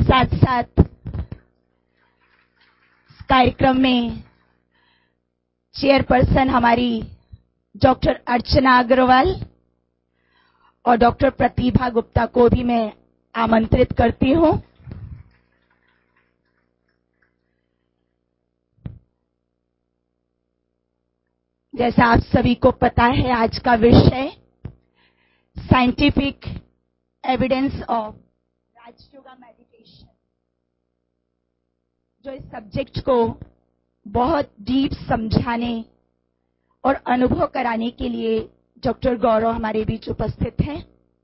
साथ साथ इस कार्यक्रम में चेयरपर्सन हमारी डॉक्टर अर्चना अग्रवाल और डॉक्टर प्रतिभा गुप्ता को भी मैं आमंत्रित करती हूं। जैसा आप सभी को पता है, आज का विषय scientific evidence of Rajyoga meditation, जो इस सब्जेक्ट को बहुत डीप समझाने और अनुभव कराने के लिए डॉक्टर गौरव हमारे बीच उपस्थित हैं।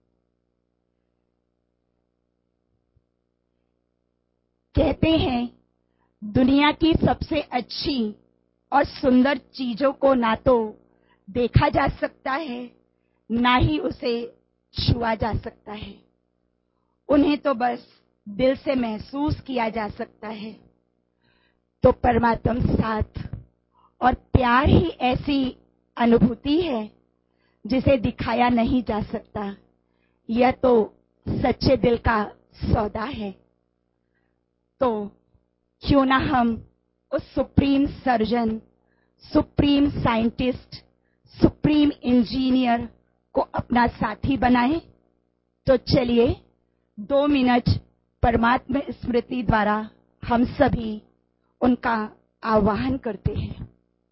कहते हैं दुनिया की सबसे अच्छी और सुंदर चीजों को ना तो देखा जा सकता है, ना ही उसे छुआ जा सकता है। उन्हें तो बस दिल से महसूस किया जा सकता है। तो परमात्मा साथ और प्यार ही ऐसी अनुभूति है जिसे दिखाया नहीं जा सकता। यह तो सच्चे दिल का सौदा है। तो क्यों ना हम उस supreme surgeon, supreme scientist, supreme engineer को अपना साथी बनाएं। तो चलिए 2 मिनट परमात्मा स्मृति द्वारा हम सभी उनका आवाहन करते हैं।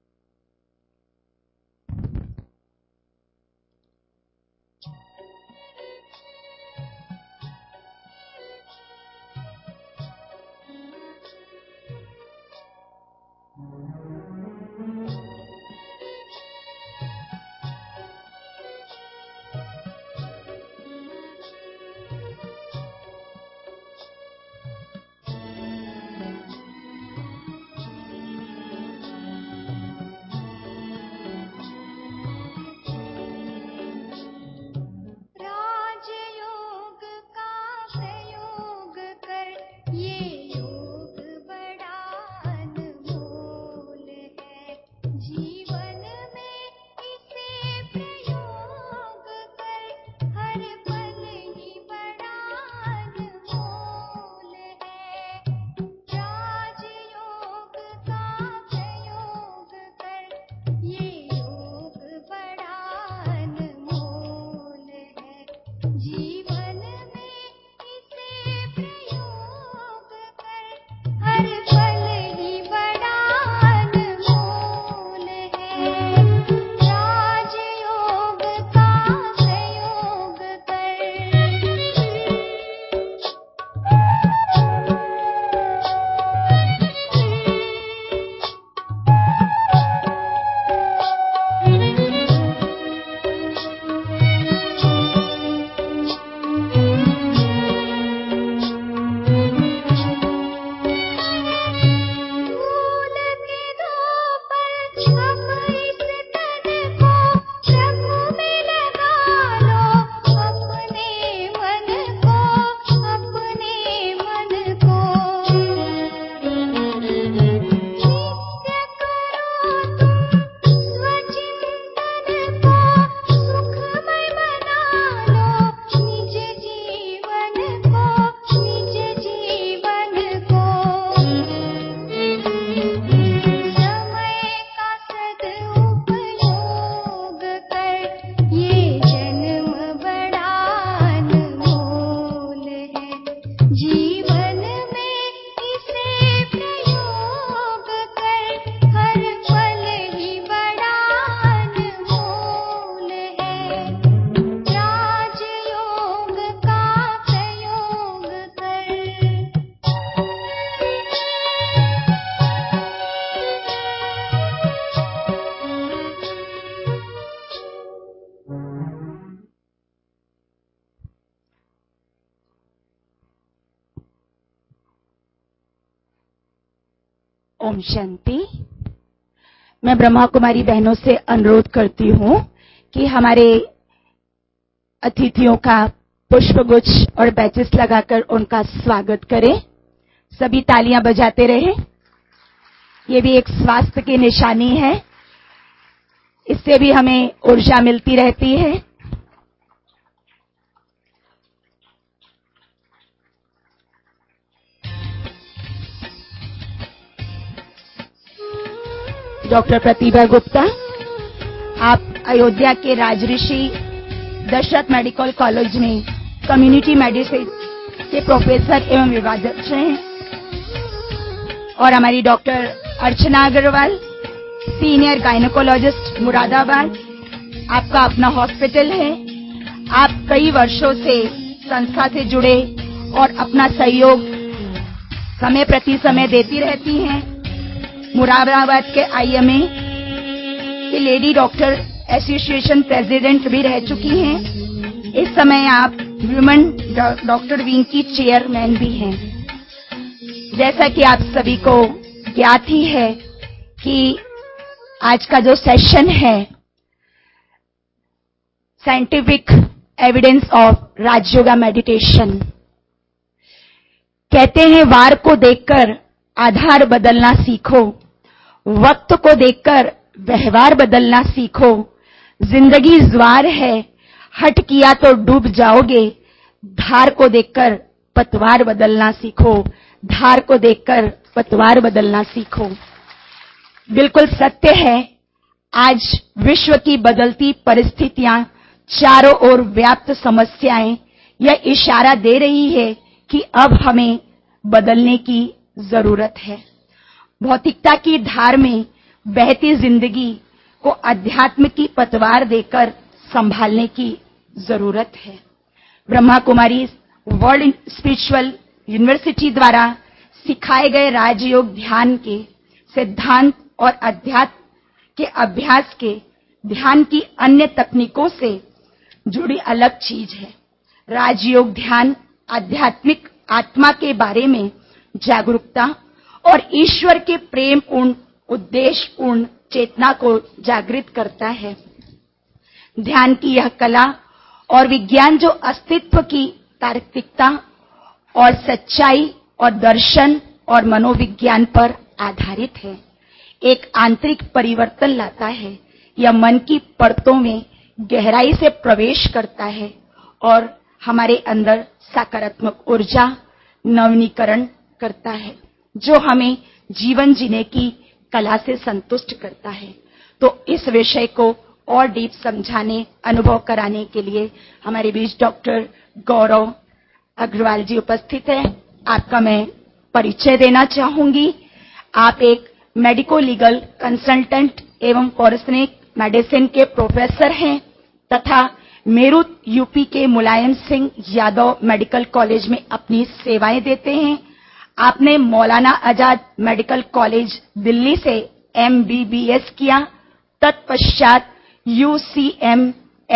ओम शांति। मैं ब्रह्मा कुमारी बहनों से अनुरोध करती हूं कि हमारे अतिथियों का पुष्पगुच्छ और बैचेस लगाकर उनका स्वागत करें। सभी तालियां बजाते रहें। ये भी एक स्वास्थ्य की निशानी है, इससे भी हमें ऊर्जा मिलती रहती है। डॉक्टर प्रतिभा गुप्ता। आप अयोध्या के राजऋषि दशरथ मेडिकल कॉलेज में कम्युनिटी मेडिसिन के प्रोफेसर एवं विभागाध्यक्ष हैं। और हमारी doctor Archana Agarwal, senior gynaecologist Moradabad. आपका अपना हॉस्पिटल है। आप कई वर्षों से संस्था से जुड़े और अपना सहयोग समय प्रति समय देती रहती हैं। मुरादाबाद के आईएमए के लेडी डॉक्टर एसोसिएशन प्रेसिडेंट भी रह चुकी हैं। इस समय आप वुमेन डॉक्टर विंग की चेयरमैन भी हैं। जैसा कि आप सभी को ज्ञात ही है कि आज का जो सेशन है scientific evidence of Rajyoga meditation. कहते हैं वार को देखकर आधार बदलना सीखो, वक्त को देखकर व्यवहार बदलना सीखो। जिंदगी ज्वार है, हट किया तो डूब जाओगे। धार को देखकर पतवार बदलना सीखो, धार को देखकर पतवार बदलना सीखो। बिल्कुल सत्य है। आज विश्व की बदलती परिस्थितियां, चारों ओर व्याप्त समस्याएं यह इशारा दे रही है कि अब हमें बदलने की जरूरत है। भौतिकता की धार में बहती जिंदगी को अध्यात्म की पतवार देकर संभालने की जरूरत है। Brahma Kumari world spiritual university द्वारा सिखाए गए राजयोग ध्यान के सिद्धांत और अध्यात्म के अभ्यास के ध्यान की अन्य तकनीकों से जुड़ी अलग चीज है। राजयोग ध्यान आध्यात्मिक आत्मा के बारे में जागरूकता और ईश्वर के प्रेम पूर्ण उद्देश्य पूर्ण चेतना को जागृत करता है। ध्यान की यह कला और विज्ञान जो अस्तित्व की तार्किकता और सच्चाई और दर्शन और मनोविज्ञान पर आधारित है, एक आंतरिक परिवर्तन लाता है। यह मन की परतों में गहराई से प्रवेश करता है और हमारे अंदर सकारात्मक ऊर्जा नवीनीकरण करता है, जो हमें जीवन जीने की कला से संतुष्ट करता है। तो इस विषय को और डीप समझाने, अनुभव कराने के लिए हमारे बीच डॉक्टर गौरव अग्रवाल जी उपस्थित हैं। आपका मैं परिचय देना चाहूंगी। आप एक मेडिको लीगल कंसल्टेंट एवं फॉरेंसिक मेडिसिन के प्रोफेसर हैं तथा मेरठ यूपी के मुलायम सिंह यादव मेडिकल कॉलेज में अपनी सेवाएं देते हैं। आपने मौलाना आजाद मेडिकल कॉलेज दिल्ली से MBBS किया। तत्पश्चात UCM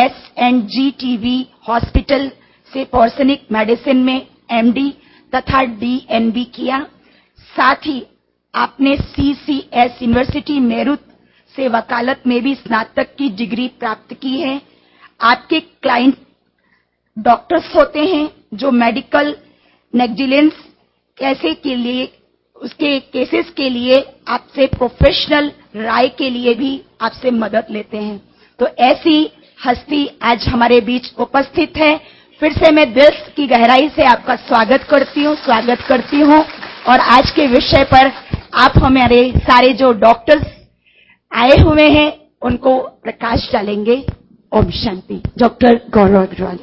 SNGTV हॉस्पिटल से फॉरेंसिक मेडिसिन में MD तथा DNB किया। साथ ही आपने CCS यूनिवर्सिटी मेरठ से वकालत में भी स्नातक की डिग्री प्राप्त की है। आपके क्लाइंट डॉक्टर्स होते हैं जो मेडिकल नेग्लिजेंस कैसे के लिए उसके केसेस के लिए आपसे प्रोफेशनल राय के लिए भी आपसे मदद लेते हैं। तो ऐसी हस्ती आज हमारे बीच उपस्थित है। फिर से मैं दिल की गहराई से आपका स्वागत करती हूं और आज के विषय पर आप हमारे सारे जो डॉक्टर्स आए हुए हैं उनको प्रकाश डालेंगे। ओम शांति। डॉक्टर गौरव अग्रवाल।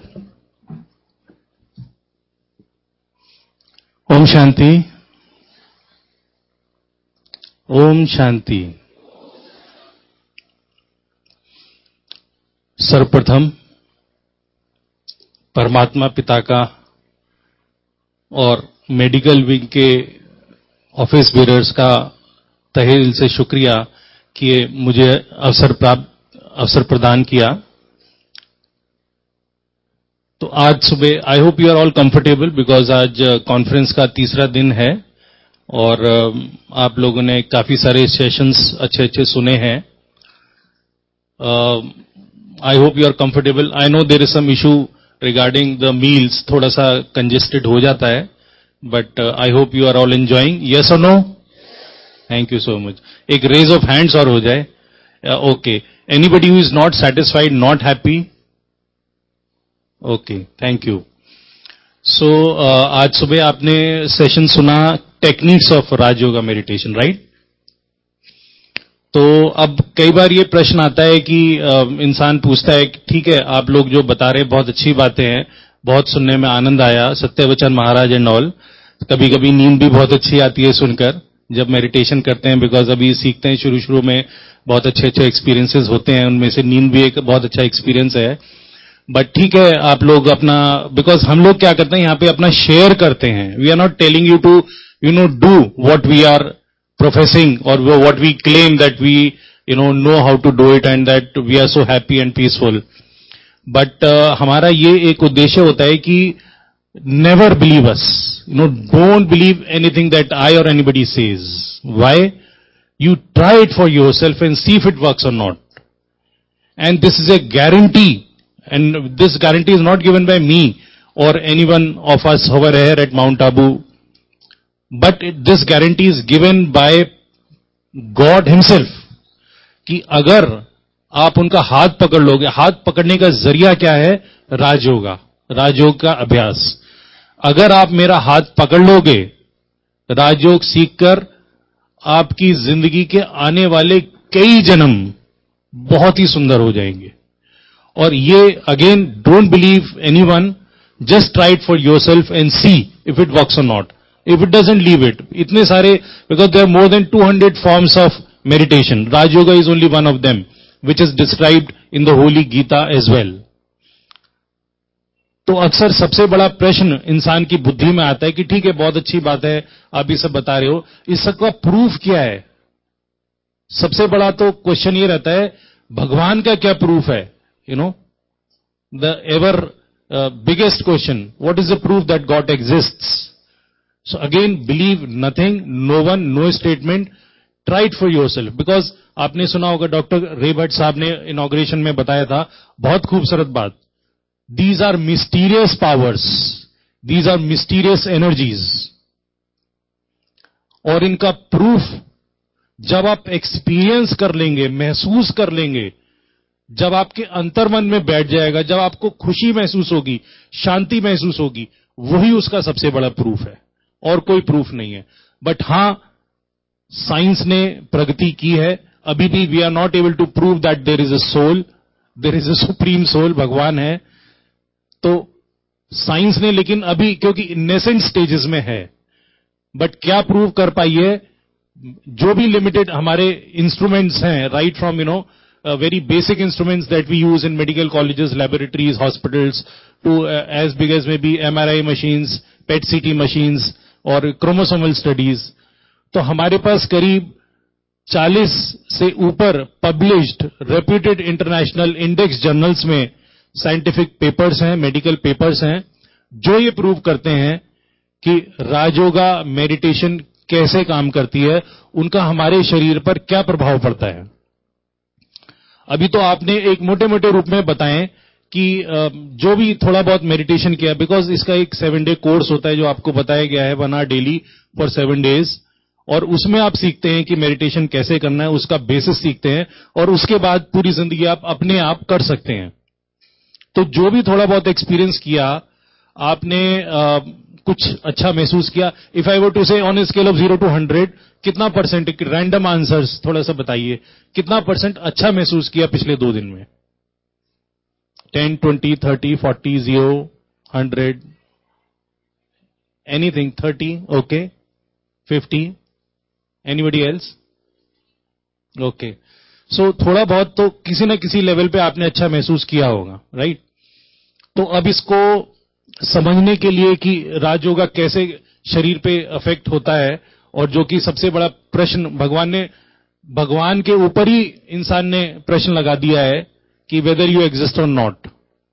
ओम शांति। ओम शांति। सर्वप्रथम परमात्मा पिता का और मेडिकल विंग के ऑफिस बेरर्स का तहे दिल से शुक्रिया कि मुझे अवसर प्रदान किया। तो आज सुबह I hope you are all comfortable because आज कॉन्फ्रेंस का तीसरा दिन है और आप लोगों ने काफी सारे सेशंस अच्छे सुने हैं। I hope you are comfortable. I know there is some issue regarding the meals, थोड़ा सा कंजेस्टेड हो जाता है, but I hope you are all enjoying. Yes or no? Thank you so much. एक रेज ऑफ हैंड्स और हो जाए। Okay, anybody who is not satisfied, not happy? Okay, thank you. So आज सुबह आपने सेशन सुना techniques of Rajyoga meditation, right? तो अब कई बार ये प्रश्न आता है कि इंसान पूछता है कि ठीक है, आप लोग जो बता रहे हैं बहुत अच्छी बातें हैं, बहुत सुनने में आनंद आया, सत्यवचन महाराज एंड ऑल। कभी कभी नींद भी बहुत अच्छी आती है सुनकर जब मेडिटेशन करते हैं, बिकॉज अभी सीखते हैं, शुरू शुरू में बहुत अच्छे अच्छे एक्सपीरियंसेस होते हैं, उनमें से नींद भी एक बहुत अच्छा एक्सपीरियंस है। बट ठीक है, आप लोग अपना, बिकॉज हम लोग क्या करते हैं यहाँ पे अपना शेयर करते हैं, we are not telling you to do what we are professing और what we claim that we know how to do it and that we are so happy and peaceful. But हमारा ये एक उद्देश्य होता है कि never believe us, don't believe anything that I or anybody says. Why? You try it for yourself and see if it works or not. And this is a guarantee, and this guarantee is not given by me or anyone of us over here at Mount Abu, but this guarantee is given by God himself, कि अगर आप उनका हाथ पकड़ लोगे, हाथ पकड़ने का जरिया क्या है? राजयोगा, राजयोग का अभ्यास. अगर आप मेरा हाथ पकड़ लोगे, राजयोग सीखकर आपकी जिंदगी के आने वाले कई जन्म बहुत ही सुंदर हो जाएंगे. और ये again, don't believe anyone, just try it for yourself and see if it works or not. If it doesn't, leave it. इतने सारे, because there are more than 200 forms of meditation. Rajyoga is only one of them, which is described in the holy Gita as well. तो अक्सर सबसे बड़ा प्रश्न इंसान की बुद्धि में आता है कि ठीक है, बहुत अच्छी बात है, आप ये सब बता रहे हो, इस सब का प्रूफ क्या है? सबसे बड़ा तो क्वेश्चन ये रहता है, भगवान का क्या प्रूफ है? The ever biggest question, what is the proof that God exists? So again, believe nothing, no one, no statement, try it for yourself. Because आपने सुना होगा, डॉक्टर रे भट्ट साहब ने इनॉग्रेशन में बताया था, बहुत खूबसूरत बात. These are mysterious powers. These are mysterious energies. और इनका प्रूफ जब आप एक्सपीरियंस कर लेंगे, महसूस कर लेंगे, जब आपके अंतर्मन में बैठ जाएगा, जब आपको खुशी महसूस होगी, शांति महसूस होगी, वही उसका सबसे बड़ा प्रूफ है, और कोई प्रूफ नहीं है. बट हां, साइंस ने प्रगति की है. अभी भी we are not able to prove that there is a soul, there is a supreme soul, भगवान है. तो साइंस ने, लेकिन अभी क्योंकि नेसेंट स्टेजेस में है, बट क्या प्रूव कर पाई है? जो भी लिमिटेड हमारे इंस्ट्रूमेंट्स हैं, right from very basic instruments that we use in medical colleges, laboratories, hospitals, to as big as may be MRI machines, PET CT machines और क्रोमोसोमल स्टडीज. तो हमारे पास करीब 40 से ऊपर published reputed international index journals में scientific papers हैं, medical papers हैं, जो ये प्रूव करते हैं कि राजयोगा मेडिटेशन कैसे काम करती है, उनका हमारे शरीर पर क्या प्रभाव पड़ता है. अभी तो आपने एक मोटे मोटे रूप में बताएं कि जो भी थोड़ा बहुत मेडिटेशन किया, बिकॉज इसका एक 7 डे कोर्स होता है जो आपको बताया गया है, 1 hour डेली फॉर 7 days, और उसमें आप सीखते हैं कि मेडिटेशन कैसे करना है, उसका बेसिस सीखते हैं, और उसके बाद पूरी जिंदगी आप अपने आप कर सकते हैं. तो जो भी थोड़ा बहुत एक्सपीरियंस किया आपने, कुछ अच्छा महसूस किया. If I were to say on a scale of 0 to 100, कितना परसेंट, रैंडम आंसर्स थोड़ा सा बताइए, कितना परसेंट अच्छा महसूस किया पिछले 2 दिन में? 10, 20, 30, 40, 0, 100, anything. 30, okay. 50, anybody else? Okay. So थोड़ा बहुत तो किसी न किसी लेवल पे आपने अच्छा महसूस किया होगा, राइट? तो अब इसको समझने के लिए कि राजयोगा कैसे शरीर पे अफेक्ट होता है, और जो कि सबसे बड़ा प्रश्न भगवान के ऊपर ही इंसान ने प्रश्न लगा दिया है कि whether you exist or not.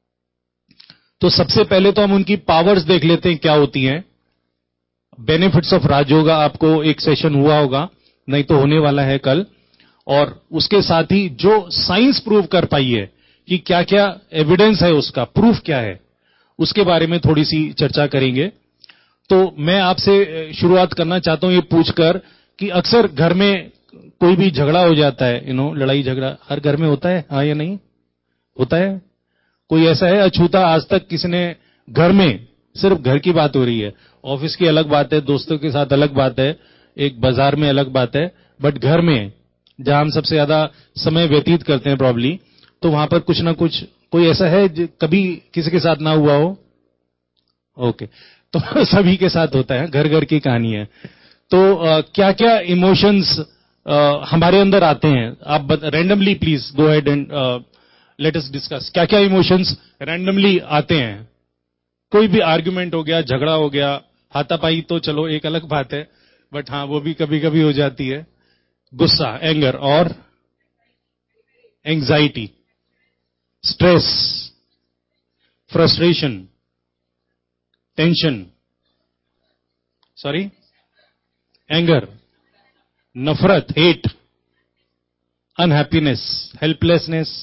तो सबसे पहले तो हम उनकी पावर्स देख लेते हैं क्या होती हैं. बेनिफिट्स ऑफ राजयोगा, आपको एक सेशन हुआ होगा, नहीं तो होने वाला है कल. और उसके साथ ही जो साइंस प्रूव कर पाई है कि क्या क्या एविडेंस है, उसका प्रूफ क्या है, उसके बारे में थोड़ी सी चर्चा करेंगे. तो मैं आपसे शुरुआत करना चाहता हूं ये पूछकर कि अक्सर घर में कोई भी झगड़ा हो जाता है, लड़ाई झगड़ा हर घर में होता है, हाँ या नहीं होता है? कोई ऐसा है अछूता आज तक किसी ने घर में, सिर्फ घर की बात हो रही है, ऑफिस की अलग बात है, दोस्तों के साथ अलग बात है, एक बाजार में अलग बात है, बट घर में जहां हम सबसे ज्यादा समय व्यतीत करते हैं प्रॉब्ली, तो वहां पर कुछ ना कुछ कोई ऐसा है जो कभी किसी के साथ ना हुआ हो? ओके, तो सभी के साथ होता है, घर घर की कहानी है। तो क्या क्या इमोशंस हमारे अंदर आते हैं? आप randomly please go ahead and let us discuss. क्या क्या इमोशंस रैंडमली आते हैं? कोई भी आर्गुमेंट हो गया, झगड़ा हो गया, हाथापाई तो चलो एक अलग बात है, बट हाँ वो भी कभी कभी हो जाती है। गुस्सा, एंगर, और anxiety, stress, frustration, tension, sorry, anger, नफरत, hate, unhappiness, helplessness,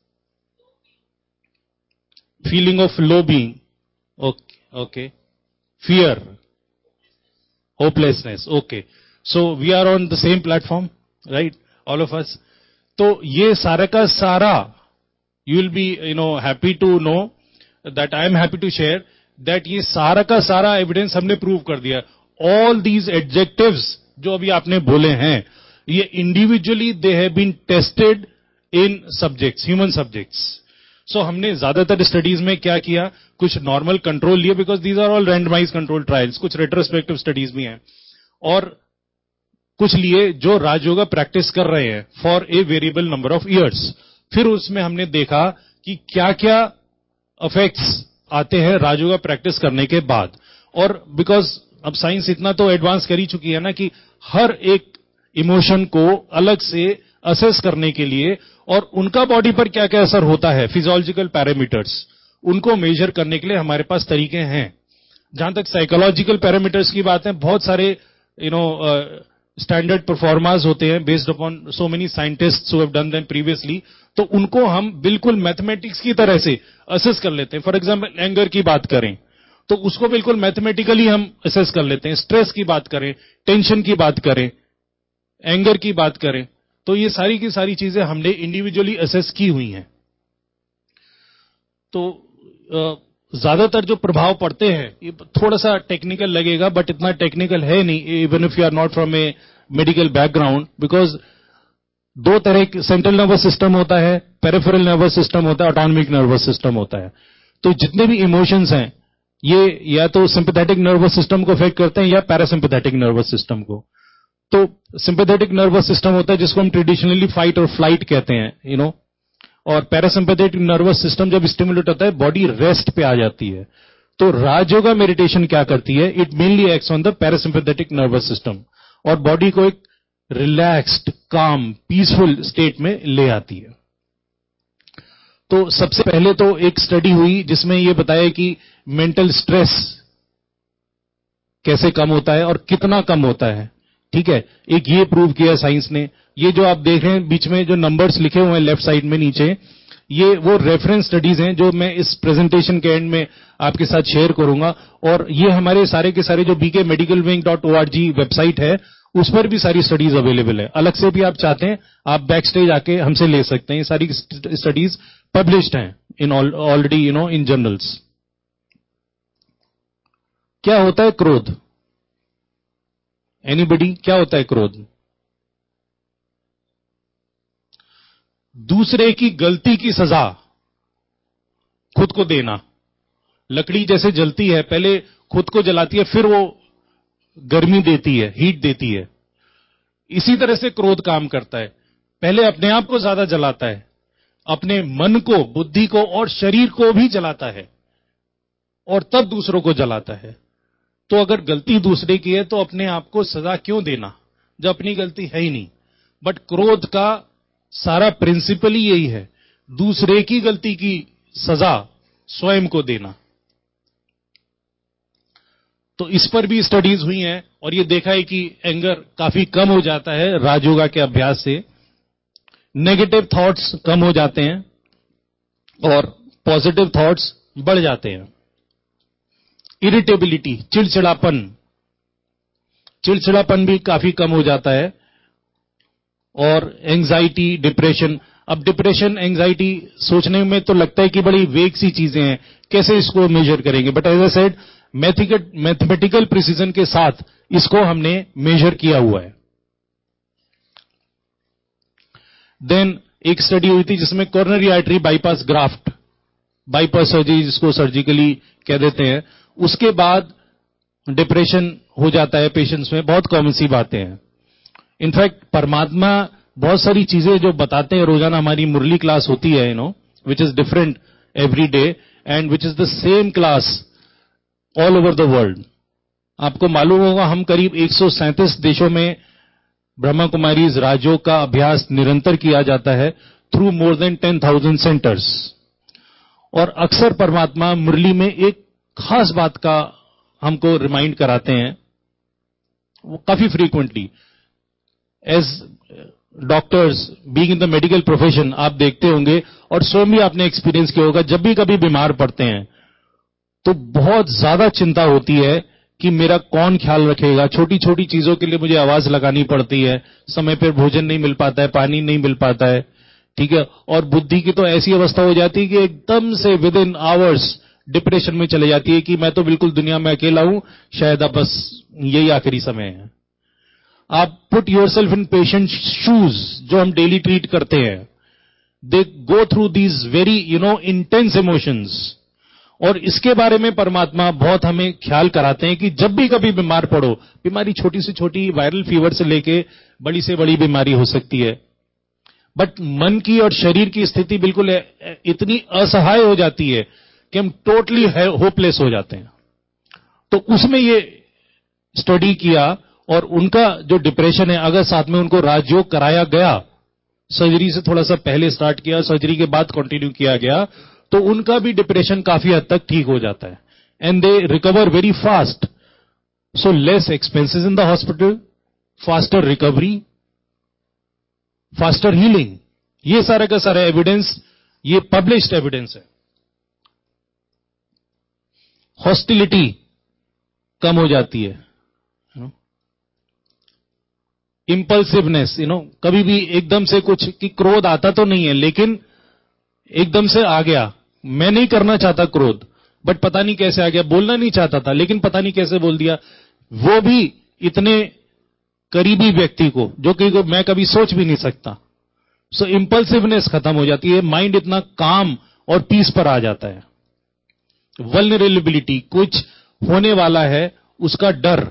feeling of low being, okay, fear, hopelessness, okay. So we are on the same platform, right? All of us. तो ये सारा का सारा, you will be, happy to know that I am happy to share that ये सारा का सारा evidence हमने prove कर दिया। All these adjectives जो अभी आपने बोले हैं, ये individually they have been tested in subjects, human subjects. सो हमने ज्यादातर स्टडीज में क्या किया, कुछ नॉर्मल कंट्रोल लिए, because these are all randomise control trials, कुछ रेट्रोस्पेक्टिव स्टडीज भी हैं, और कुछ लिए जो राजयोगा प्रैक्टिस कर रहे हैं for a variable number of years. फिर उसमें हमने देखा कि क्या क्या इफेक्ट्स आते हैं राजयोगा प्रैक्टिस करने के बाद। और बिकॉज अब साइंस इतना तो एडवांस कर ही चुकी है ना कि हर एक इमोशन को अलग से असेस करने के लिए और उनका बॉडी पर क्या क्या असर होता है, फिजियोलॉजिकल पैरामीटर्स, उनको मेजर करने के लिए हमारे पास तरीके हैं। जहां तक साइकोलॉजिकल पैरामीटर्स की बात है, बहुत सारे स्टैंडर्ड परफॉर्मर्स होते हैं based upon so many scientists who have done them previously, तो उनको हम बिल्कुल मैथमेटिक्स की तरह से असेस कर लेते हैं। फॉर एग्जांपल एंगर की बात करें तो उसको बिल्कुल मैथमेटिकली हम असेस कर लेते हैं। स्ट्रेस की बात करें, टेंशन की बात करें, एंगर की बात करें, तो ये सारी की सारी चीजें हमने इंडिविजुअली असेस की हुई हैं। तो ज्यादातर जो प्रभाव पड़ते हैं, ये थोड़ा सा टेक्निकल लगेगा, बट इतना टेक्निकल है नहीं, even if you are not from a medical background, because दो तरह के सेंट्रल नर्वस सिस्टम होता है, पेरिफेरल नर्वस सिस्टम होता है, ऑटोनॉमिक नर्वस सिस्टम होता है। तो जितने भी इमोशंस हैं, ये या तो सिंपैथेटिक नर्वस सिस्टम को अफेक्ट करते हैं या पैरासिम्पैथेटिक नर्वस सिस्टम को। तो सिंपैथेटिक नर्वस सिस्टम होता है जिसको हम ट्रेडिशनली फाइट और फ्लाइट कहते हैं, और पैरासिम्पैथेटिक नर्वस सिस्टम जब स्टिमुलेट होता है, बॉडी रेस्ट पे आ जाती है। तो राजयोगा मेडिटेशन क्या करती है, it mainly acts on the parasympathetic nervous system और बॉडी को एक रिलैक्स्ड, काम, पीसफुल स्टेट में ले आती है। तो सबसे पहले तो एक स्टडी हुई जिसमें यह बताया कि मेंटल स्ट्रेस कैसे कम होता है और कितना कम होता है। ठीक है, एक ये प्रूव किया साइंस ने। ये जो आप देख रहे हैं बीच में जो नंबर्स लिखे हुए हैं लेफ्ट साइड में नीचे, ये वो रेफरेंस स्टडीज हैं जो मैं इस प्रेजेंटेशन के एंड में आपके साथ शेयर करूंगा। और ये हमारे सारे के सारे जो bkmedicalwing.org वेबसाइट है, उस पर भी सारी स्टडीज अवेलेबल है। अलग से भी आप चाहते हैं, आप बैक स्टेज आके हमसे ले सकते हैं। ये सारी स्टडीज पब्लिश्ड हैं इन ऑलरेडी इन जर्नल्स। क्या होता है क्रोध? एनीबडी, क्या होता है क्रोध? दूसरे की गलती की सजा खुद को देना। लकड़ी जैसे जलती है, पहले खुद को जलाती है, फिर वो गर्मी देती है, हीट देती है। इसी तरह से क्रोध काम करता है, पहले अपने आप को ज्यादा जलाता है, अपने मन को, बुद्धि को और शरीर को भी जलाता है, और तब दूसरों को जलाता है। तो अगर गलती दूसरे की है तो अपने आप को सजा क्यों देना जब अपनी गलती है ही नहीं। बट क्रोध का सारा प्रिंसिपल ही यही है, दूसरे की गलती की सजा स्वयं को देना। तो इस पर भी स्टडीज हुई हैं और ये देखा है कि एंगर काफी कम हो जाता है राजयोगा के अभ्यास से, नेगेटिव थॉट्स कम हो जाते हैं और पॉजिटिव थॉट्स बढ़ जाते हैं। इरिटेबिलिटी, चिड़चिड़ापन भी काफी कम हो जाता है। और एंजाइटी, डिप्रेशन। अब डिप्रेशन, एंजाइटी सोचने में तो लगता है कि बड़ी वेग सी चीजें हैं, कैसे इसको मेजर करेंगे, but as I said, mathematical precision के साथ इसको हमने मेजर किया हुआ है। देन एक स्टडी हुई थी जिसमें coronary artery bypass graft, bypass surgery जिसको सर्जिकली कह देते हैं, उसके बाद डिप्रेशन हो जाता है पेशेंट्स में, बहुत कॉमन सी बातें हैं। इनफैक्ट परमात्मा बहुत सारी चीजें जो बताते हैं, रोजाना हमारी मुरली क्लास होती है, which is different every day and which is the same class all over the world. आपको मालूम होगा हम करीब 137 देशों में ब्रह्मा कुमारीज राजयोग का अभ्यास निरंतर किया जाता है थ्रू मोर देन 10,000 सेंटर्स। और अक्सर परमात्मा मुरली में एक खास बात का हमको रिमाइंड कराते हैं, वो काफी frequently. As doctors being in the medical profession, आप देखते होंगे और स्वयं भी आपने एक्सपीरियंस किया होगा, जब भी कभी बीमार पड़ते हैं तो बहुत ज्यादा चिंता होती है कि मेरा कौन ख्याल रखेगा। छोटी छोटी चीजों के लिए मुझे आवाज लगानी पड़ती है, समय पर भोजन नहीं मिल पाता है, पानी नहीं मिल पाता है, ठीक है। और बुद्धि की तो ऐसी अवस्था हो जाती है कि एकदम से विद इन आवर्स डिप्रेशन में चले जाती है कि मैं तो बिल्कुल दुनिया में अकेला हूं, शायद अब बस यही आखिरी समय है। आप put yourself in patient shoes, जो हम डेली ट्रीट करते हैं, they go through these very intense emotions. और इसके बारे में परमात्मा बहुत हमें ख्याल कराते हैं कि जब भी कभी बीमार पड़ो, बीमारी छोटी से छोटी वायरल फीवर से लेके बड़ी से बड़ी बीमारी हो सकती है, बट मन की और शरीर की स्थिति बिल्कुल इतनी असहाय हो जाती है कि हम टोटली होपलेस हो जाते हैं। तो उसमें ये स्टडी किया और उनका जो डिप्रेशन है, अगर साथ में उनको राजयोग कराया गया, सर्जरी से थोड़ा सा पहले स्टार्ट किया, सर्जरी के बाद कंटिन्यू किया गया, तो उनका भी डिप्रेशन काफी हद तक ठीक हो जाता है and they recover very fast. So less expenses in the hospital, faster recovery, faster healing. ये सारा का सारा एविडेंस, ये पब्लिश्ड एविडेंस है। हॉस्टिलिटी कम हो जाती है, इंपल्सिवनेस, कभी भी एकदम से कुछ कि क्रोध आता तो नहीं है लेकिन एकदम से आ गया, मैं नहीं करना चाहता क्रोध, बट पता नहीं कैसे आ गया, बोलना नहीं चाहता था लेकिन पता नहीं कैसे बोल दिया, वो भी इतने करीबी व्यक्ति को जो कि मैं कभी सोच भी नहीं सकता। सो इंपल्सिवनेस खत्म हो जाती है, माइंड इतना काम और पीस पर आ जाता है। वल्नरेबिलिटी, कुछ होने वाला है उसका डर,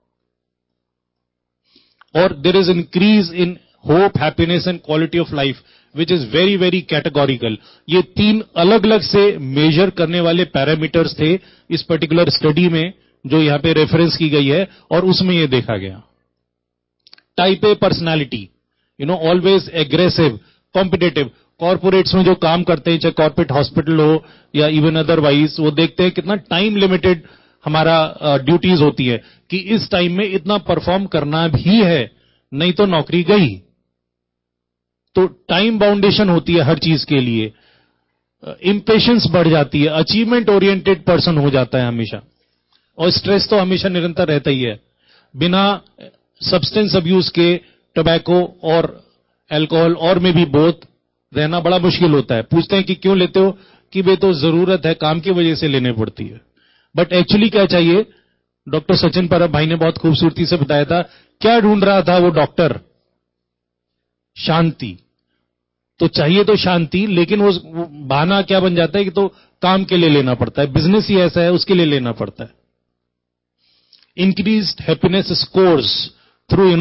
और there is increase in hope, happiness and quality of life which is very very categorical. ये 3 अलग अलग से मेजर करने वाले पैरामीटर्स थे इस पर्टिकुलर स्टडी में जो यहां पे रेफरेंस की गई है, और उसमें ये देखा गया। Type A personality, always aggressive, competitive. Corporates में जो काम करते हैं, चाहे कॉर्पोरेट हॉस्पिटल हो या इवन अदरवाइज, वो देखते हैं कितना टाइम लिमिटेड हमारा ड्यूटीज होती है कि इस टाइम में इतना परफॉर्म करना भी है, नहीं तो नौकरी गई। तो टाइम बाउंडेशन होती है हर चीज के लिए। इंपेशेंस बढ़ जाती है, अचीवमेंट ओरिएंटेड पर्सन हो जाता है हमेशा, और स्ट्रेस तो हमेशा निरंतर रहता ही है। बिना सब्सटेंस अब्यूज के टोबैको और अल्कोहल और में भी बोथ रहना बड़ा मुश्किल होता है। पूछते हैं कि क्यों लेते हो, कि वे तो जरूरत है, काम की वजह से लेने पड़ती है। बट एक्चुअली क्या चाहिए, डॉक्टर सचिन परब भाई ने बहुत खूबसूरती से बताया था, क्या ढूंढ रहा था वो डॉक्टर? शांति। तो चाहिए तो शांति, लेकिन वो बहाना क्या बन जाता है कि तो काम के लिए लेना पड़ता है, बिजनेस ही ऐसा है उसके लिए लेना पड़ता है। Increased happiness scores through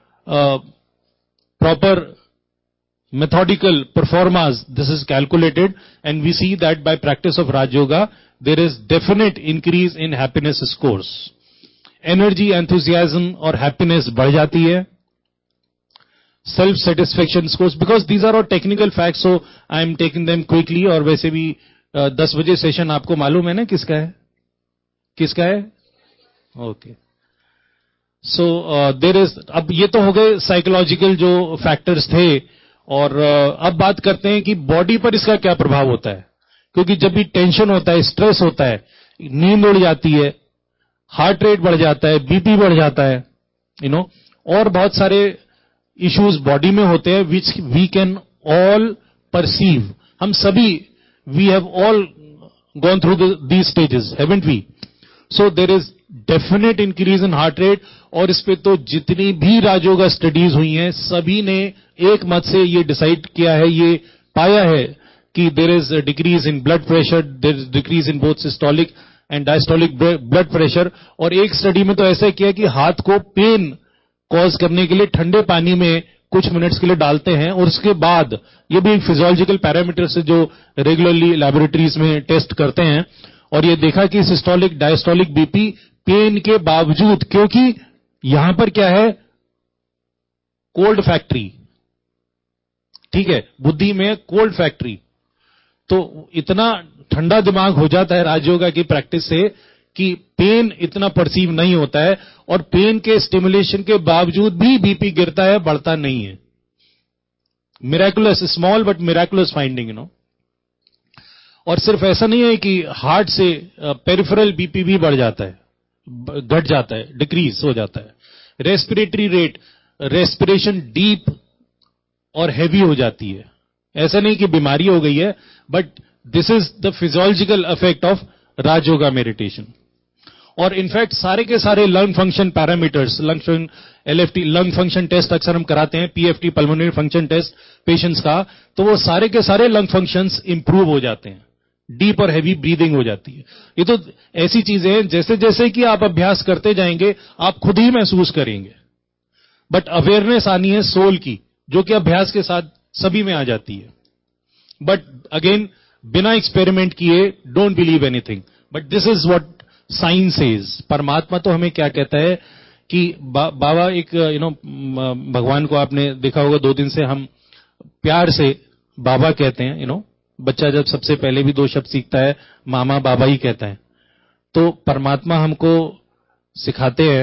proper methodical performance, this is calculated, and we see that by practice of Raj Yoga there is definite increase in happiness scores. Energy, enthusiasm और happiness बढ़ जाती है। self satisfaction scores, because these are all technical facts, so I am taking them quickly। और वैसे भी 10 बजे session आपको मालूम है ना किसका है, किसका है? ओके। सो देयर इज, अब ये तो हो गए साइकोलॉजिकल जो फैक्टर्स थे, और अब बात करते हैं कि बॉडी पर इसका क्या प्रभाव होता है। क्योंकि जब भी टेंशन होता है, स्ट्रेस होता है, नींद उड़ जाती है, हार्ट रेट बढ़ जाता है, बीपी बढ़ जाता है, और बहुत सारे इश्यूज बॉडी में होते हैं which we can all perceive. हम सभी, we have all gone through these stages, haven't we? So there is definite increase in heart rate. और इस पे तो जितनी भी राजयोगा स्टडीज हुई हैं, सभी ने एक मत से ये डिसाइड किया है, ये पाया है कि there is decrease in blood pressure, there is decrease in both systolic and diastolic blood pressure. और एक स्टडी में तो ऐसा किया कि हाथ को पेन कॉज करने के लिए ठंडे पानी में कुछ मिनट्स के लिए डालते हैं, और उसके बाद ये भी एक फिजियोलॉजिकल पैरामीटर से जो रेगुलरली लैबोरेटरीज में टेस्ट करते हैं, और ये देखा कि सिस्टोलिक डायस्टोलिक बीपी पेन के बावजूद, क्योंकि यहां पर क्या है, कोल्ड फैक्ट्री, ठीक है, बुद्धि में कोल्ड फैक्ट्री, तो इतना ठंडा दिमाग हो जाता है राजयोगा की प्रैक्टिस से कि पेन इतना परसीव नहीं होता है, और पेन के स्टिमुलेशन के बावजूद भी बीपी गिरता है, बढ़ता नहीं है। Miraculous, small but miraculous finding, और सिर्फ ऐसा नहीं है कि हार्ट से पेरिफेरल बीपी भी बढ़ जाता है, घट जाता है, डिक्रीज हो जाता है। रेस्पिरेटरी रेट, रेस्पिरेशन डीप और हैवी हो जाती है। ऐसा नहीं कि बीमारी हो गई है, but this is the physiological effect of Rajyoga meditation. और इनफैक्ट सारे के सारे lung function parameters, lung function, LFT, lung function test अक्सर हम कराते हैं, PFT, pulmonary function test patients का, तो वो सारे के सारे लंग फंक्शंस इंप्रूव हो जाते हैं, डीप और हैवी ब्रीदिंग हो जाती है। ये तो ऐसी चीजें हैं, जैसे जैसे कि आप अभ्यास करते जाएंगे आप खुद ही महसूस करेंगे। बट अवेयरनेस आनी है सोल की, जो कि अभ्यास के साथ सभी में आ जाती है। बट अगेन, बिना एक्सपेरिमेंट किए don't believe anything, but this is what science is. परमात्मा तो हमें क्या कहता है कि बाबा एक भगवान को आपने देखा होगा, 2 दिन से हम प्यार से बाबा कहते हैं। बच्चा जब सबसे पहले भी 2 शब्द सीखता है, मामा बाबा ही कहता है। तो परमात्मा हमको सिखाते हैं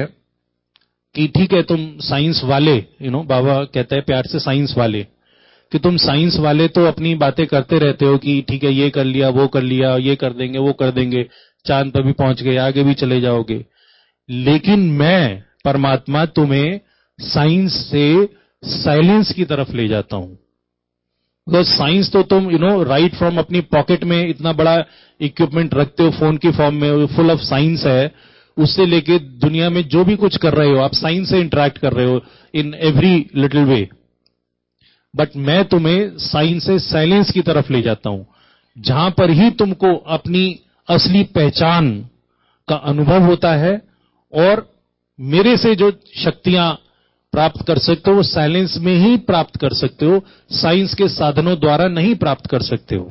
कि ठीक है, तुम साइंस वाले, बाबा कहता है प्यार से साइंस वाले, कि तुम साइंस वाले तो अपनी बातें करते रहते हो कि ठीक है, ये कर लिया, वो कर लिया, ये कर देंगे, वो कर देंगे, चांद पर भी पहुंच गए, आगे भी चले जाओगे। लेकिन मैं परमात्मा तुम्हें साइंस से साइलेंस की तरफ ले जाता हूं। बिकॉज साइंस तो तुम राइट फ्रॉम अपनी पॉकेट में इतना बड़ा इक्विपमेंट रखते हो, फोन की फॉर्म में, फुल ऑफ साइंस है, उससे लेके दुनिया में जो भी कुछ कर रहे हो आप साइंस से इंटरेक्ट कर रहे हो in every little way. But मैं तुम्हें साइंस से साइलेंस की तरफ ले जाता हूं, जहां पर ही तुमको अपनी असली पहचान का अनुभव होता है, और मेरे से जो शक्तियां प्राप्त कर सकते हो वो साइलेंस में ही प्राप्त कर सकते हो, साइंस के साधनों द्वारा नहीं प्राप्त कर सकते हो।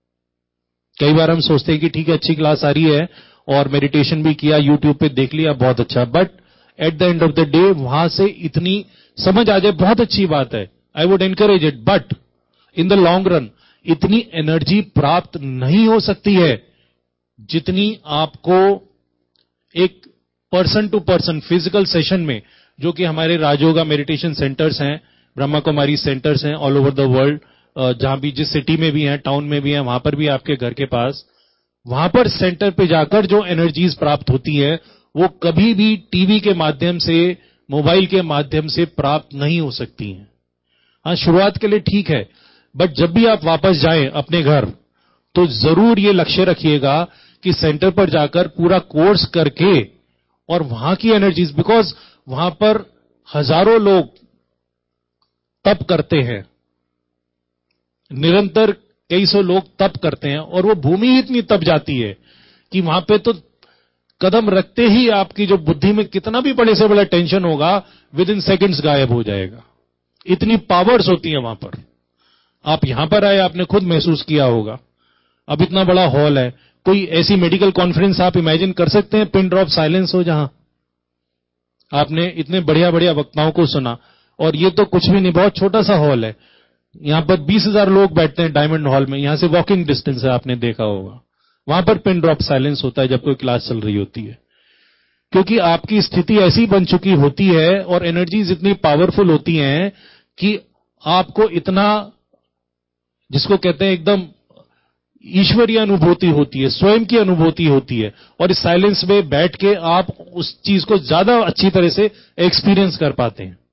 कई बार हम सोचते हैं कि ठीक है, अच्छी क्लास आ रही है और मेडिटेशन भी किया, यूट्यूब पे देख लिया, बहुत अच्छा, but at the end of the day वहां से इतनी समझ आ जाए, बहुत अच्छी बात है, I would encourage it, but in the long run इतनी एनर्जी प्राप्त नहीं हो सकती है जितनी आपको एक person to person physical session में, जो कि हमारे राजयोगा मेडिटेशन सेंटर्स हैं, ब्रह्मा कुमारी सेंटर्स हैं ऑल ओवर द वर्ल्ड, जहां भी, जिस सिटी में भी हैं, टाउन में भी हैं, वहां पर भी आपके घर के पास, वहां पर सेंटर पे जाकर जो एनर्जीज प्राप्त होती है वो कभी भी टीवी के माध्यम से, मोबाइल के माध्यम से प्राप्त नहीं हो सकती हैं। हाँ, शुरुआत के लिए ठीक है, बट जब भी आप वापस जाएं अपने घर, तो जरूर ये लक्ष्य रखिएगा कि सेंटर पर जाकर पूरा कोर्स करके और वहां की एनर्जीज, बिकॉज वहां पर हजारों लोग तप करते हैं, निरंतर कई सौ लोग तप करते हैं, और वो भूमि इतनी तप जाती है कि वहां पे तो कदम रखते ही आपकी जो बुद्धि में कितना भी बड़े से बड़ा टेंशन होगा, विद इन सेकेंड्स गायब हो जाएगा। इतनी पावर्स होती है वहां पर। आप यहां पर आए, आपने खुद महसूस किया होगा। अब इतना बड़ा हॉल है, कोई ऐसी मेडिकल कॉन्फ्रेंस आप इमेजिन कर सकते हैं, पिन ड्रॉप साइलेंस हो, जहां आपने इतने बढ़िया बढ़िया वक्ताओं को सुना, और ये तो कुछ भी नहीं, बहुत छोटा सा हॉल है, यहां पर 20,000 लोग बैठते हैं डायमंड हॉल में, यहां से वॉकिंग डिस्टेंस है, आपने देखा होगा। वहां पर पिन ड्रॉप साइलेंस होता है जब कोई क्लास चल रही होती है, क्योंकि आपकी स्थिति ऐसी बन चुकी होती है और एनर्जीज इतनी पावरफुल होती हैं कि आपको इतना, जिसको कहते हैं एकदम ईश्वरीय अनुभूति होती है, स्वयं की अनुभूति होती है, और इस साइलेंस में बैठ के आप उस चीज को ज्यादा अच्छी तरह से एक्सपीरियंस कर पाते हैं।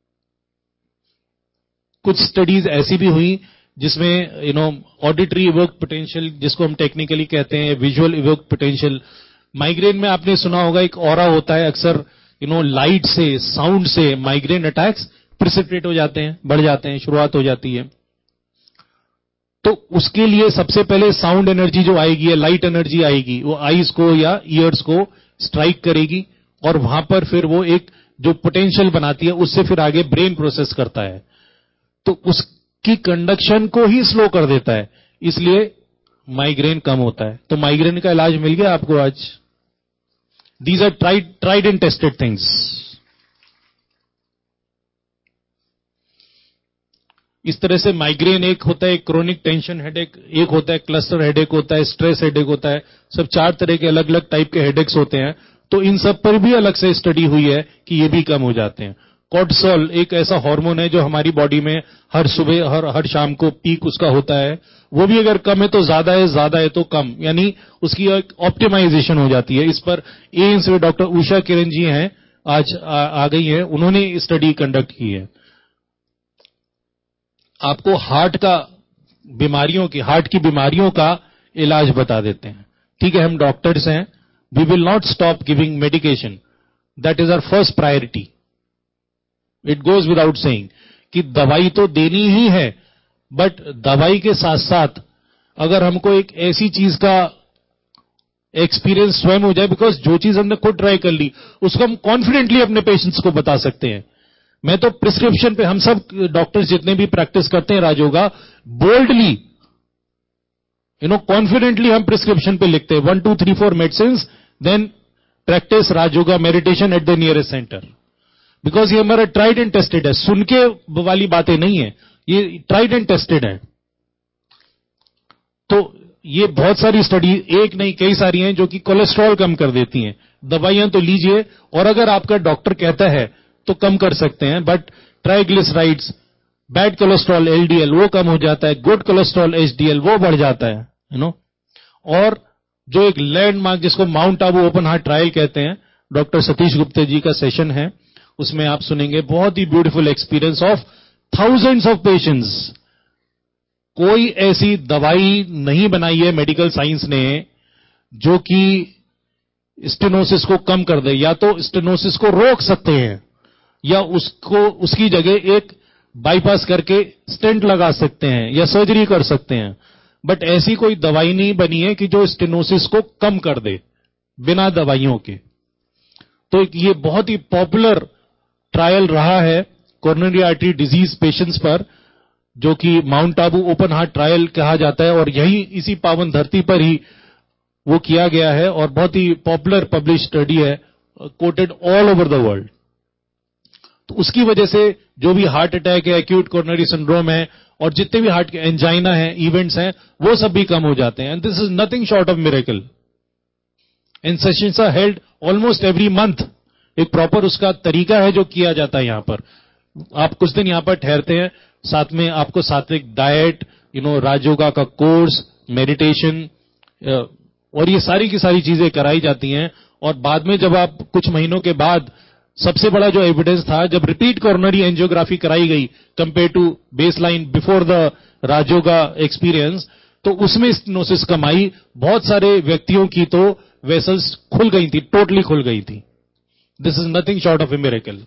कुछ स्टडीज ऐसी भी हुई जिसमें ऑडिटरी इवोक्ड पोटेंशियल, जिसको हम टेक्निकली कहते हैं विजुअल इवोक्ड पोटेंशियल, माइग्रेन में आपने सुना होगा एक ऑरा होता है, अक्सर लाइट से, साउंड से माइग्रेन अटैक्स प्रिसिपिटेट हो जाते हैं, बढ़ जाते हैं, शुरुआत हो जाती है। तो उसके लिए सबसे पहले साउंड एनर्जी जो आएगी या लाइट एनर्जी आएगी, वो आईज को या ईयर्स को स्ट्राइक करेगी और वहां पर फिर वो एक जो पोटेंशियल बनाती है, उससे फिर आगे ब्रेन प्रोसेस करता है, तो उसकी कंडक्शन को ही स्लो कर देता है, इसलिए माइग्रेन कम होता है। तो माइग्रेन का इलाज मिल गया आपको आज। These are tried and tested things. इस तरह से माइग्रेन एक होता है क्रोनिक टेंशन हेडेक, एक होता है क्लस्टर हेडेक होता है, स्ट्रेस हेडेक होता है, सब 4 तरह के अलग अलग टाइप के हेडेक्स होते हैं। तो इन सब पर भी अलग से स्टडी हुई है कि ये भी कम हो जाते हैं। कॉर्टिसोल एक ऐसा हार्मोन है जो हमारी बॉडी में हर सुबह हर शाम को पीक उसका होता है, वो भी अगर कम है तो ज्यादा है तो कम, यानी उसकी एक ऑप्टिमाइजेशन हो जाती है। इस पर एम्स में डॉक्टर उषा किरण जी हैं, आज आ गई हैं, उन्होंने स्टडी कंडक्ट की है। आपको हार्ट की बीमारियों का इलाज बता देते हैं। ठीक है, हम डॉक्टर्स हैं, we will not stop giving medication, that is our first priority. It goes without saying कि दवाई तो देनी ही है, बट दवाई के साथ साथ अगर हमको एक ऐसी चीज का एक्सपीरियंस स्वयं हो जाए, बिकॉज जो चीज हमने खुद ट्राई कर ली उसको हम कॉन्फिडेंटली अपने पेशेंट्स को बता सकते हैं। मैं तो प्रिस्क्रिप्शन पे, हम सब डॉक्टर्स जितने भी प्रैक्टिस करते हैं राजयोगा, बोल्डली कॉन्फिडेंटली हम प्रिस्क्रिप्शन पे लिखते हैं 1 2 3 4 medicine, then practice Rajyoga meditation at the nearest centre. Because ये हमारा ट्राइड एंड टेस्टेड है, सुन के वाली बातें नहीं है, ये ट्राइड एंड टेस्टेड है। तो ये बहुत सारी स्टडी, एक नहीं कई सारी हैं, जो कि कोलेस्ट्रॉल कम कर देती हैं। दवाइयां तो लीजिए, और अगर आपका डॉक्टर कहता है तो कम कर सकते हैं, but triglycerides, bad cholesterol LDL वो कम हो जाता है, गुड कोलेस्ट्रॉल एचडीएल वो बढ़ जाता है। और जो एक लैंडमार्क जिसको Mount Abu open heart trial कहते हैं, डॉक्टर सतीश गुप्ता जी का सेशन है, उसमें आप सुनेंगे बहुत ही beautiful experience of thousands of patients. कोई ऐसी दवाई नहीं बनाई है मेडिकल साइंस ने जो कि स्टेनोसिस को कम कर दे, या तो स्टेनोसिस को रोक सकते हैं या उसकी जगह एक बाईपास करके स्टेंट लगा सकते हैं या सर्जरी कर सकते हैं, बट ऐसी कोई दवाई नहीं बनी है कि जो स्टेनोसिस को कम कर दे बिना दवाइयों के। तो ये बहुत ही पॉपुलर ट्रायल रहा है कोरोनरी आर्टरी डिजीज पेशेंट्स पर, जो कि Mount Abu open heart trial कहा जाता है, और यही इसी पावन धरती पर ही वो किया गया है, और बहुत ही पॉपुलर पब्लिश स्टडी है, quoted all over the world. तो उसकी वजह से जो भी हार्ट अटैक है, एक्यूट कोरोनरी सिंड्रोम है, और जितने भी हार्ट के एंजाइना है, इवेंट्स हैं, वो सब भी कम हो जाते हैं। And this is nothing short of miracle. And sessions are held almost every month. एक प्रॉपर उसका तरीका है जो किया जाता है। यहां पर आप कुछ दिन यहां पर ठहरते हैं, साथ में आपको सात्विक डाइट, राजयोगा का कोर्स, मेडिटेशन, और ये सारी की सारी चीजें कराई जाती हैं। और बाद में जब आप कुछ महीनों के बाद, सबसे बड़ा जो एविडेंस था, जब रिपीट कोरोनरी एंजियोग्राफी कराई गई compare to baseline before the Rajyoga experience, तो उसमें स्टेनोसिस कम आई। बहुत सारे व्यक्तियों की तो वेसल्स खुल गई थी, टोटली खुल गई थी। This is nothing short of a miracle.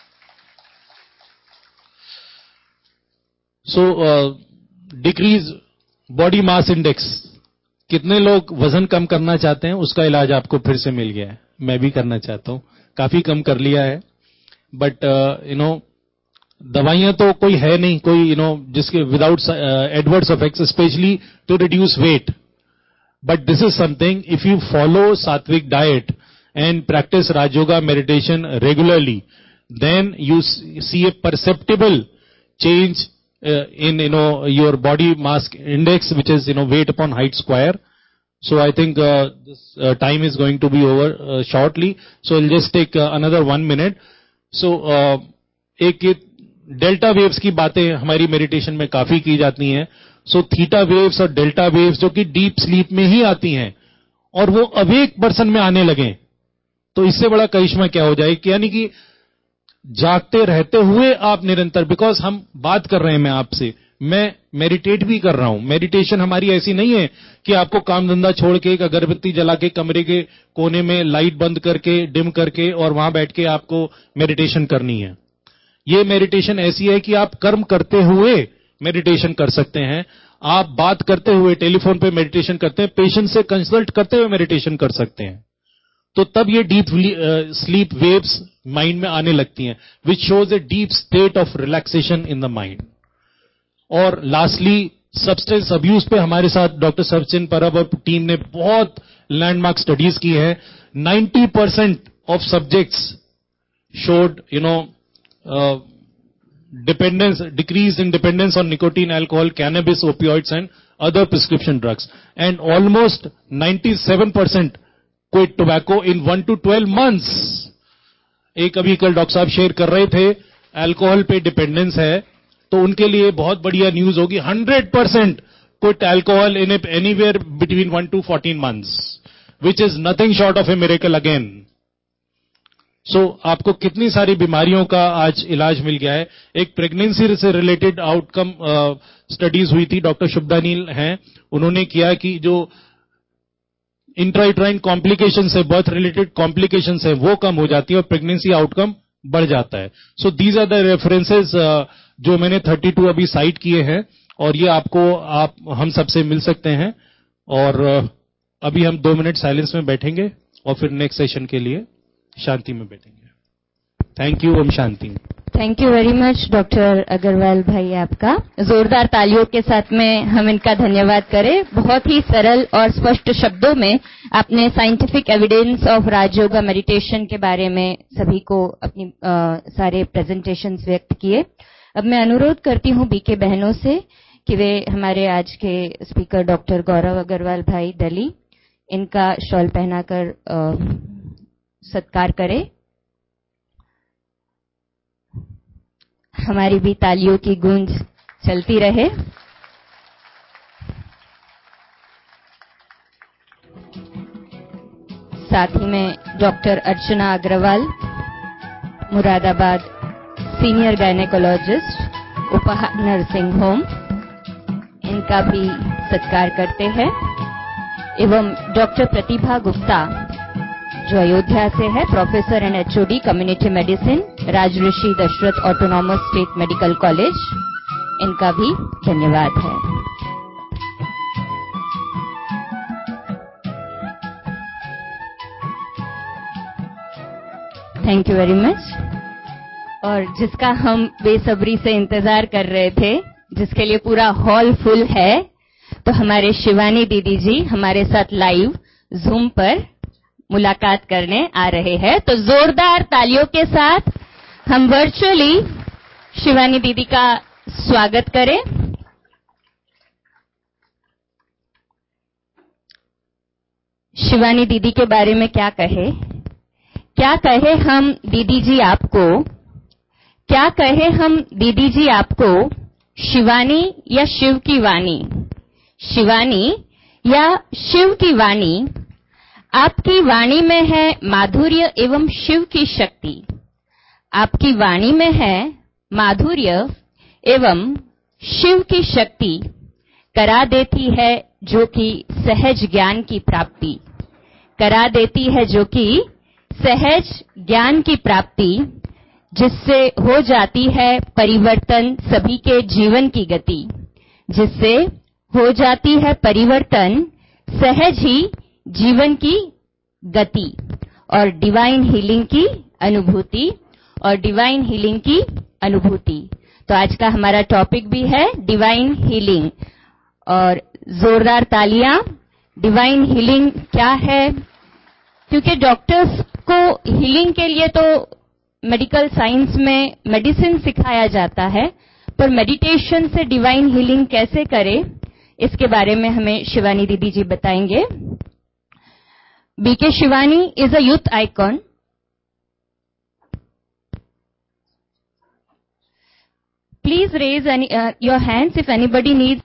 So decrease body mass index, कितने लोग वजन कम करना चाहते हैं, उसका इलाज आपको फिर से मिल गया है। मैं भी करना चाहता हूं, काफी कम कर लिया है, बट दवाइयां तो कोई है नहीं, कोई जिसके without adverse effects, specially to reduce weight. But this is something, if you follow sattvic diet and practice Rajyoga meditation regularly, then you see a perceptible change in your body mass index, which is weight upon height square. So I think this time is going to be over shortly, so I'll just take another 1 minute. So एक delta waves की बातें हमारी meditation में काफी की जाती हैं। So theta waves और डेल्टा वेव्स जो कि डीप स्लीप में ही आती हैं, और वो अवेक पर्सन में आने लगे, तो इससे बड़ा करिश्मा क्या हो जाए कि यानी कि जागते रहते हुए आप निरंतर, बिकॉज हम बात कर रहे हैं मैं आपसे, मैं मेडिटेट भी कर रहा हूं। मेडिटेशन हमारी ऐसी नहीं है कि आपको काम धंधा छोड़ के एक अगरबत्ती जला के कमरे के कोने में लाइट बंद करके डिम करके और वहां बैठ के आपको मेडिटेशन करनी है। ये मेडिटेशन ऐसी है कि आप कर्म करते हुए मेडिटेशन कर सकते हैं, आप बात करते हुए टेलीफोन पे मेडिटेशन करते हैं, पेशेंट से कंसल्ट करते हुए मेडिटेशन कर सकते हैं। तो तब ये डीप स्लीप वेव्स माइंड में आने लगती हैं, which shows a deep state of relaxation in the mind. और लास्टली सब्सटेंस अब्यूज पे हमारे साथ डॉक्टर सचिन परब और टीम ने बहुत लैंडमार्क स्टडीज की है। 90% of subjects showed decrease in dependence on nicotine, alcohol, cannabis, opioids and other prescription drugs, and almost 97% quit tobacco in 1 to 12 months. एक अभी कल डॉक्टर साहब शेयर कर रहे थे, अल्कोहल पे डिपेंडेंस है तो उनके लिए बहुत बढ़िया न्यूज होगी। 100% quit alcohol in anywhere between 1 to 14 months, which is nothing short of a miracle again. आपको कितनी सारी बीमारियों का आज इलाज मिल गया है। एक प्रेगनेंसी से रिलेटेड आउटकम स्टडीज हुई थी, डॉक्टर शुभदानील हैं, उन्होंने किया कि जो इंट्रायूट्राइन कॉम्प्लिकेशंस है, बर्थ रिलेटेड कॉम्प्लिकेशंस है, वो कम हो जाती है और प्रेगनेंसी आउटकम बढ़ जाता है। So these are the references जो मैंने 32 अभी साइट किए हैं और ये आपको हम सबसे मिल सकते हैं। और अभी हम 2 मिनट साइलेंस में बैठेंगे और फिर नेक्स्ट सेशन के लिए शांति में बैठेंगे। Thank you. ओम शांति। Thank you very much doctor Agrawal भाई, आपका जोरदार तालियों के साथ में हम इनका धन्यवाद करें। बहुत ही सरल और स्पष्ट शब्दों में आपने scientific evidence of Rajyoga meditation के बारे में सभी को अपनी सारे प्रेजेंटेशंस व्यक्त किए। अब मैं अनुरोध करती हूं बीके बहनों से कि वे हमारे आज के स्पीकर डॉक्टर गौरव अग्रवाल भाई दिल्ली, इनका शॉल पहनाकर सत्कार करें। हमारी भी तालियों की गूंज चलती रहे। साथ ही में doctor Archana Agrawal, Moradabad, senior gynaecologist, Uphar nursing home, इनका भी सत्कार करते हैं। एवं डॉक्टर प्रतिभा गुप्ता जो अयोध्या से है, professor and HOD community medicine, Rajarshi Dashrath autonomous state medical college, इनका भी धन्यवाद है। Thank you very much. और जिसका हम बेसब्री से इंतजार कर रहे थे, जिसके लिए पूरा हॉल फुल है, तो हमारे शिवानी दीदी जी हमारे साथ लाइव जूम पर मुलाकात करने आ रहे हैं। तो जोरदार तालियों के साथ हम वर्चुअली शिवानी दीदी का स्वागत करें। शिवानी दीदी के बारे में क्या कहे हम दीदी जी आपको, क्या कहे हम दीदी जी आपको, शिवानी या शिव की वाणी, शिवानी या शिव की वाणी। आपकी वाणी में है माधुर्य एवं शिव की शक्ति। आपकी वाणी में है माधुर्य एवं शिव की शक्ति, करा देती है जो कि सहज ज्ञान की प्राप्ति, करा देती है जो कि सहज ज्ञान की प्राप्ति, जिससे हो जाती है परिवर्तन सभी के जीवन की गति, जिससे हो जाती है परिवर्तन सहज ही जीवन की गति और डिवाइन हीलिंग की अनुभूति, और डिवाइन हीलिंग की अनुभूति। तो आज का हमारा टॉपिक भी है डिवाइन हीलिंग। और जोरदार तालियां। डिवाइन हीलिंग क्या है? क्योंकि डॉक्टर्स को हीलिंग के लिए तो मेडिकल साइंस में मेडिसिन सिखाया जाता है, पर मेडिटेशन से डिवाइन हीलिंग कैसे करें, इसके बारे में हमें शिवानी दीदी जी बताएंगे। BK Shivani is a youth icon. Please raise your hands if anybody needs